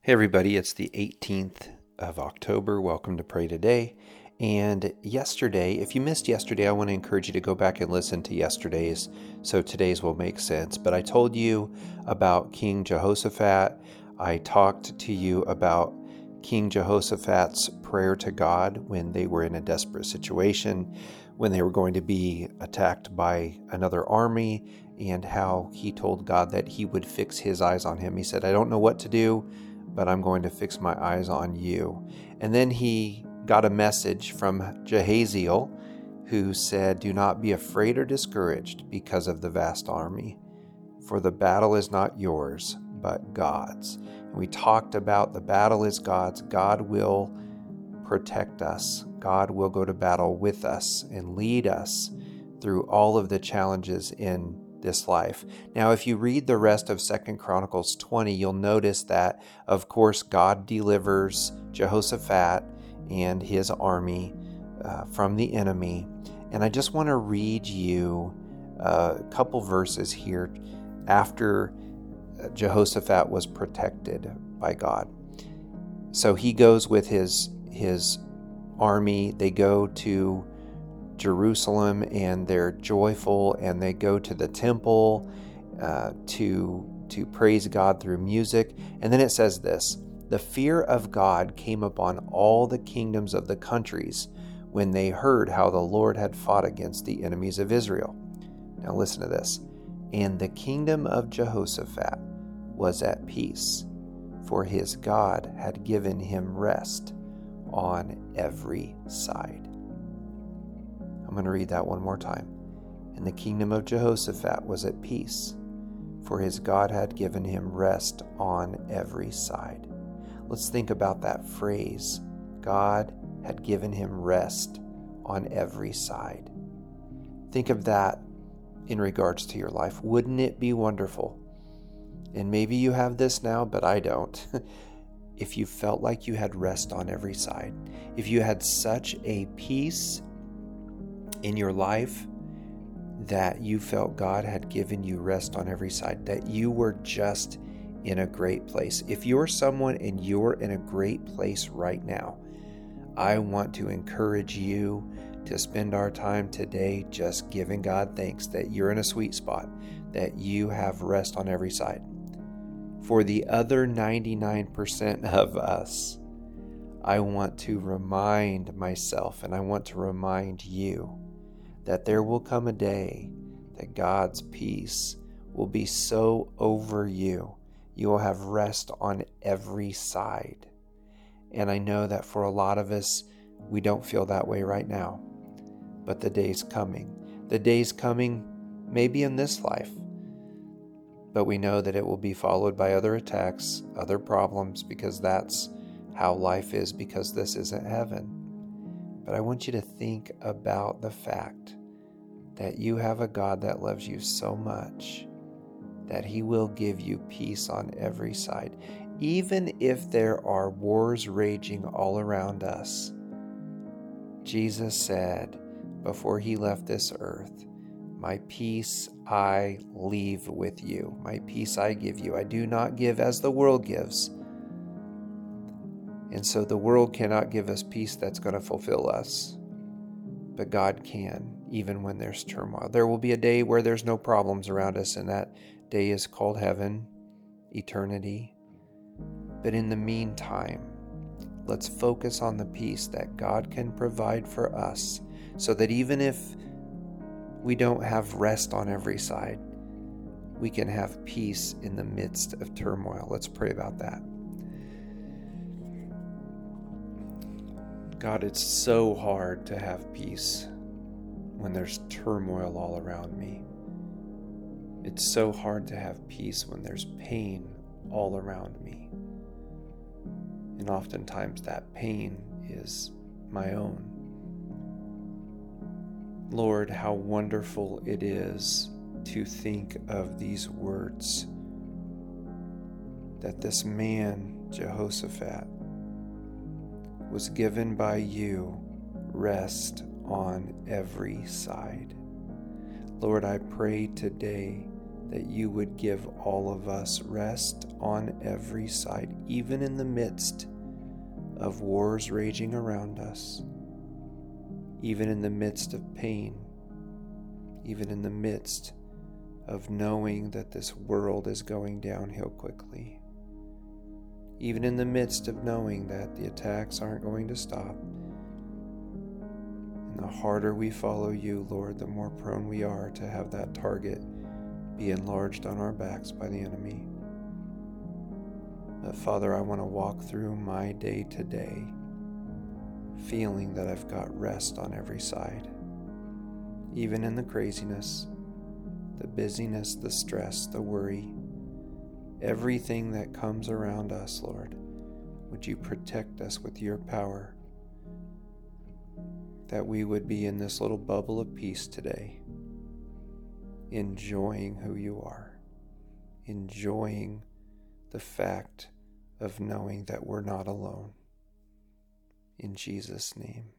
Hey everybody, it's the 18th of October. Welcome to Pray Today. And yesterday, if you missed yesterday, I want to encourage you to go back and listen to yesterday's so today's will make sense. But I told you about King Jehoshaphat. I talked to you about King Jehoshaphat's prayer to God when they were in a desperate situation, when they were going to be attacked by another army, and how he told God that he would fix his eyes on him. He said, I don't know what to do, but I'm going to fix my eyes on you. And then he got a message from Jahaziel, who said, do not be afraid or discouraged because of the vast army, for the battle is not yours, but God's. And we talked about the battle is God's. God will protect us. God will go to battle with us and lead us through all of the challenges in this life. Now, if you read the rest of 2 Chronicles 20, you'll notice that, of course, God delivers Jehoshaphat and his army from the enemy. And I just want to read you a couple verses here after Jehoshaphat was protected by God. So he goes with his army. They go to Jerusalem and they're joyful, and they go to the temple to praise God through music. And then it says this: the fear of God came upon all the kingdoms of the countries when they heard how the Lord had fought against the enemies of Israel. Now listen to this. And the kingdom of Jehoshaphat was at peace, for his God had given him rest on every side. I'm going to read that one more time. And the kingdom of Jehoshaphat was at peace, for his God had given him rest on every side. Let's think about that phrase. God had given him rest on every side. Think of that in regards to your life. Wouldn't it be wonderful? And maybe you have this now, but I don't. If you felt like you had rest on every side, if you had such a peace in your life that you felt God had given you rest on every side, that you were just in a great place. If you're someone and you're in a great place right now, I want to encourage you to spend our time today just giving God thanks that you're in a sweet spot, that you have rest on every side. For the other 99% of us, I want to remind myself and I want to remind you that there will come a day that God's peace will be so over you, you will have rest on every side. And I know that for a lot of us, we don't feel that way right now. But the day's coming. The day's coming maybe in this life, but we know that it will be followed by other attacks, other problems, because that's how life is, because this isn't heaven. But I want you to think about the fact that you have a God that loves you so much that he will give you peace on every side. Even if there are wars raging all around us, Jesus said before he left this earth, my peace I leave with you. My peace I give you. I do not give as the world gives. And so the world cannot give us peace that's going to fulfill us. But God can, even when there's turmoil. There will be a day where there's no problems around us, and that day is called heaven, eternity. But in the meantime, let's focus on the peace that God can provide for us, so that even if we don't have rest on every side, we can have peace in the midst of turmoil. Let's pray about that. God, it's so hard to have peace when there's turmoil all around me. It's so hard to have peace when there's pain all around me. And oftentimes that pain is my own. Lord, how wonderful it is to think of these words, that this man, Jehoshaphat, was given by you rest on every side. Lord, I pray today that you would give all of us rest on every side, even in the midst of wars raging around us, even in the midst of pain, even in the midst of knowing that this world is going downhill quickly, even in the midst of knowing that the attacks aren't going to stop. And the harder we follow you, Lord, the more prone we are to have that target be enlarged on our backs by the enemy. But Father, I want to walk through my day today feeling that I've got rest on every side, even in the craziness, the busyness, the stress, the worry, everything that comes around us, Lord. Would you protect us with your power, that we would be in this little bubble of peace today, enjoying who you are, enjoying the fact of knowing that we're not alone. In Jesus' name.